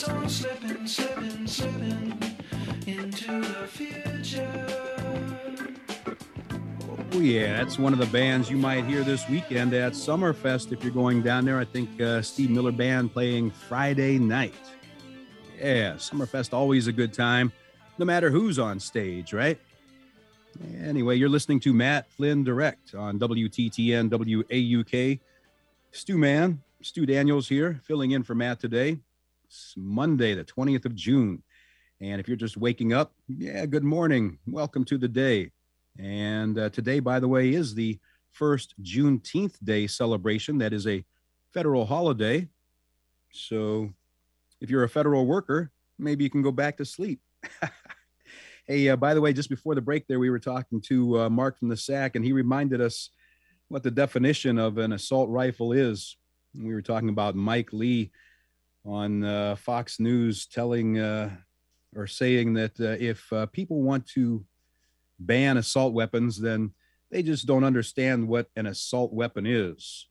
So slipping, slipping, slipping into the future. Oh, yeah, that's one of the bands you might hear this weekend at Summerfest if you're going down there. I think Steve Miller Band playing Friday night. Yeah, Summerfest, always a good time, no matter who's on stage, right? Anyway, you're listening to Matt Flynn Direct on WTTN WAUK. Stu Daniels here, filling in for Matt today. It's Monday, the 20th of June. And if you're just waking up, yeah, good morning. Welcome to the day. And today, by the way, is the first Juneteenth Day celebration. That is a federal holiday. So if you're a federal worker, maybe you can go back to sleep. Hey, by the way, just before the break there, we were talking to Mark from the SAC, and he reminded us what the definition of an assault rifle is. We were talking about Mike Lee on Fox News telling or saying that if people want to ban assault weapons, then they just don't understand what an assault weapon is.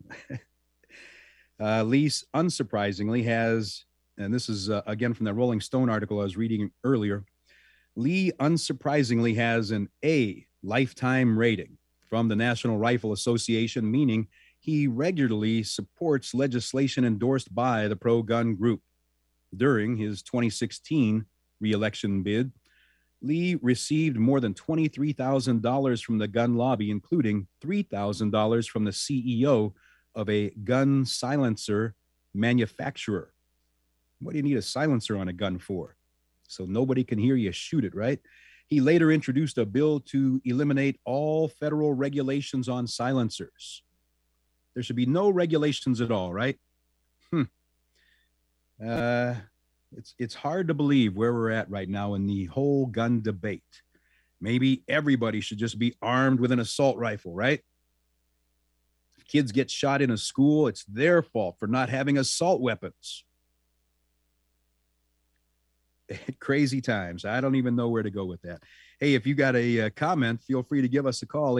Lee, unsurprisingly, has, and this is again from the Rolling Stone article I was reading earlier, Lee unsurprisingly has an A lifetime rating from the National Rifle Association, meaning he regularly supports legislation endorsed by the pro-gun group. During his 2016 re-election bid, Lee received more than $23,000 from the gun lobby, including $3,000 from the CEO of a gun silencer manufacturer. What do you need a silencer on a gun for? So nobody can hear you shoot it, right? He later introduced a bill to eliminate all federal regulations on silencers. There should be no regulations at all, right? It's hard to believe where we're at right now in the whole gun debate. Maybe everybody should just be armed with an assault rifle, right? If kids get shot in a school, it's their fault for not having assault weapons. Crazy times. I don't even know where to go with that. Hey, if you got a comment, feel free to give us a call.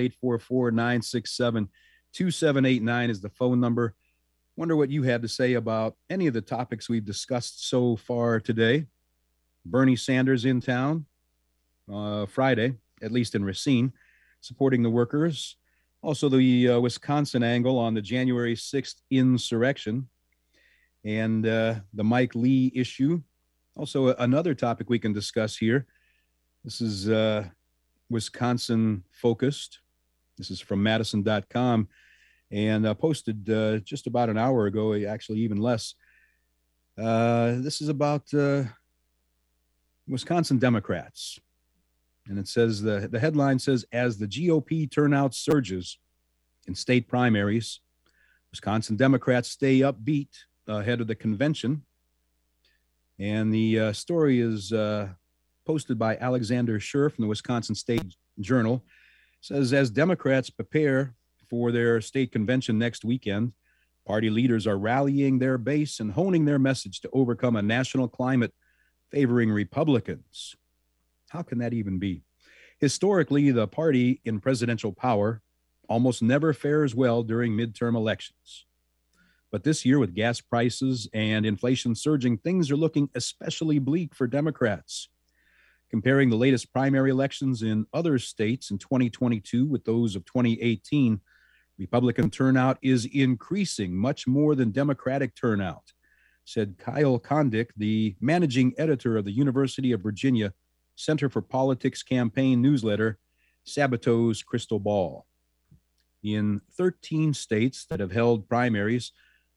844-967-2789 is the phone number. Wonder what you had to say about any of the topics we've discussed so far today. Bernie Sanders in town Friday, at least in Racine, supporting the workers. Also the Wisconsin angle on the January 6th insurrection and the Mike Lee issue. Also, another topic we can discuss here. This is Wisconsin focused. This is from Madison.com and posted just about an hour ago, actually even less. This is about Wisconsin Democrats. And it says, the headline says, as the GOP turnout surges in state primaries, Wisconsin Democrats stay upbeat ahead of the convention. And the story is posted by Alexander Scher from the Wisconsin State Journal. It says, as Democrats prepare for their state convention next weekend, party leaders are rallying their base and honing their message to overcome a national climate favoring Republicans. How can that even be? Historically, the party in presidential power almost never fares well during midterm elections. But this year, with gas prices and inflation surging, things are looking especially bleak for Democrats. Comparing the latest primary elections in other states in 2022 with those of 2018, Republican turnout is increasing much more than Democratic turnout, said Kyle Kondik, the managing editor of the University of Virginia Center for Politics campaign newsletter, Sabato's Crystal Ball. In 13 states that have held primaries,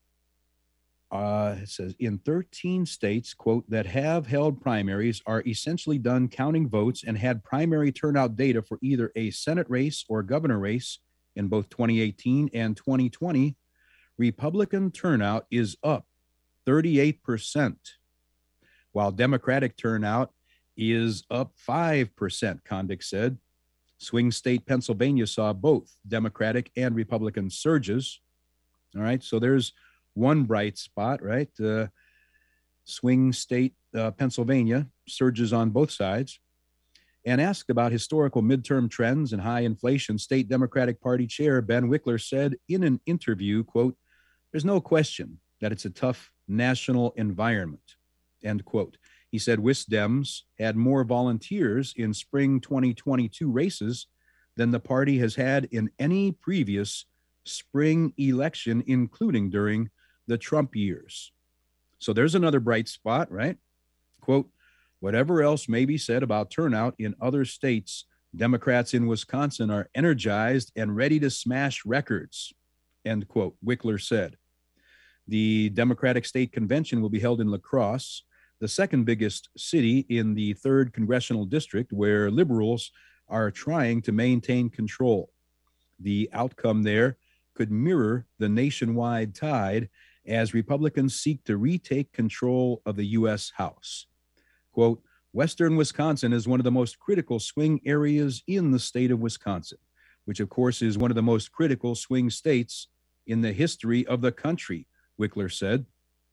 it says, in 13 states, quote, that have held primaries are essentially done counting votes and had primary turnout data for either a Senate race or governor race in both 2018 and 2020, Republican turnout is up 38%, while Democratic turnout is up 5%, Kondik said. Swing state Pennsylvania saw both Democratic and Republican surges. All right, so there's one bright spot, right? Swing state Pennsylvania surges on both sides. And asked about historical midterm trends and high inflation, State Democratic Party Chair Ben Wickler said in an interview, quote, there's no question that it's a tough national environment. end quote. He said Wisdems had more volunteers in spring 2022 races than the party has had in any previous spring election, including during the Trump years. So there's another bright spot, right? Quote, whatever else may be said about turnout in other states, Democrats in Wisconsin are energized and ready to smash records, end quote, Wickler said. The Democratic State Convention will be held in La Crosse, the second biggest city in the 3rd Congressional District, where liberals are trying to maintain control. The outcome there could mirror the nationwide tide as Republicans seek to retake control of the U.S. House. Quote, Western Wisconsin is one of the most critical swing areas in the state of Wisconsin, which of course is one of the most critical swing states in the history of the country, Wickler said.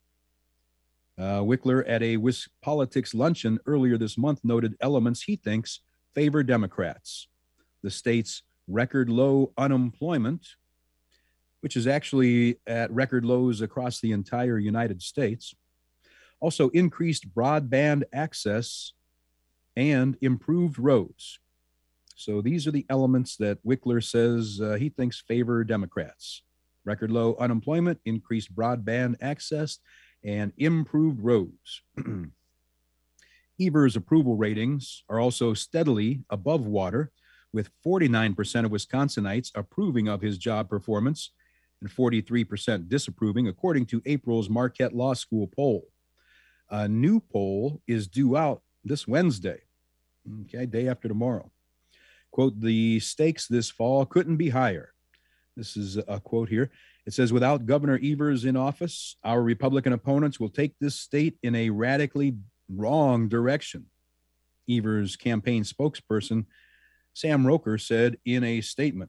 Wickler at a WisPolitics luncheon earlier this month noted elements he thinks favor Democrats. The state's record low unemployment, which is actually at record lows across the entire United States. Also increased broadband access and improved roads. So these are the elements that Wickler says he thinks favor Democrats. Record low unemployment, increased broadband access, and improved roads. Evers' approval ratings are also steadily above water, with 49% of Wisconsinites approving of his job performance and 43% disapproving, according to April's Marquette Law School poll. A new poll is due out this Wednesday, okay, day after tomorrow. Quote, the stakes this fall couldn't be higher. This is a quote here. It says, without Governor Evers in office, our Republican opponents will take this state in a radically wrong direction. Evers' campaign spokesperson, Sam Roker, said in a statement.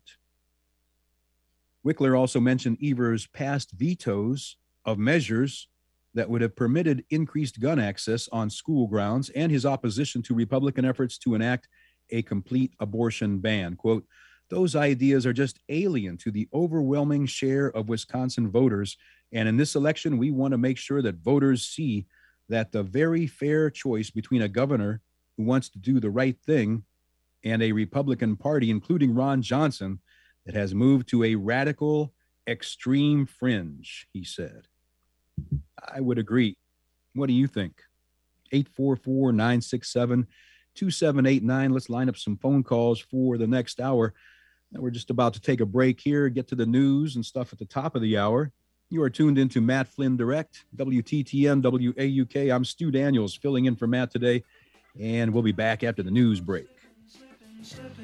Wickler also mentioned Evers' past vetoes of measures that would have permitted increased gun access on school grounds and his opposition to Republican efforts to enact a complete abortion ban. Quote, those ideas are just alien to the overwhelming share of Wisconsin voters. And in this election, we want to make sure that voters see that the very fair choice between a governor who wants to do the right thing and a Republican Party, including Ron Johnson, that has moved to a radical extreme fringe, he said. I would agree. What do you think? 844-967-2789. Let's line up some phone calls for the next hour. Now we're just about to take a break here, get to the news and stuff at the top of the hour. You are tuned into Matt Flynn Direct, WTTN, WAUK. I'm Stu Daniels filling in for Matt today, and we'll be back after the news break.